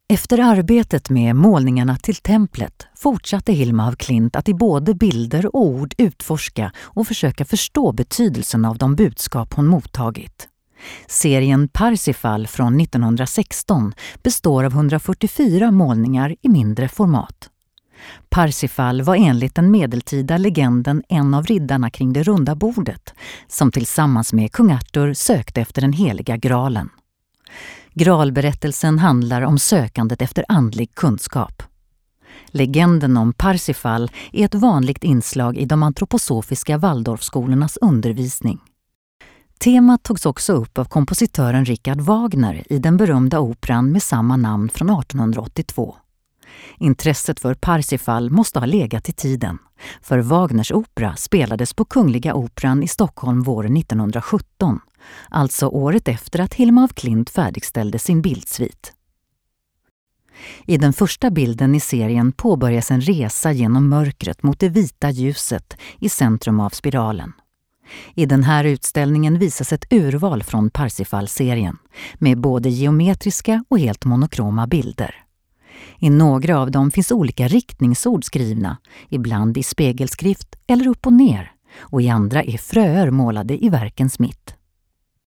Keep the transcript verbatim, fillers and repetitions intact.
Efter arbetet med målningarna till templet fortsatte Hilma af Klint att i både bilder och ord utforska och försöka förstå betydelsen av de budskap hon mottagit. Serien Parsifal från nittonhundrasexton består av hundrafyrtiofyra målningar i mindre format. Parsifal var enligt den medeltida legenden en av riddarna kring det runda bordet som tillsammans med kung Arthur sökte efter den heliga graalen. Graalberättelsen handlar om sökandet efter andlig kunskap. Legenden om Parsifal är ett vanligt inslag i de antroposofiska Waldorfskolornas undervisning. Temat togs också upp av kompositören Richard Wagner i den berömda operan med samma namn från artonhundraåttiotvå. Intresset för Parsifal måste ha legat i tiden, för Wagners opera spelades på Kungliga Operan i Stockholm våren nittonhundrasjutton, alltså året efter att Hilma af Klint färdigställde sin bildsvit. I den första bilden i serien påbörjas en resa genom mörkret mot det vita ljuset i centrum av spiralen. I den här utställningen visas ett urval från Parsifal-serien med både geometriska och helt monokroma bilder. I några av dem finns olika riktningsord skrivna, ibland i spegelskrift eller upp och ner, och i andra är fröer målade i verkens mitt.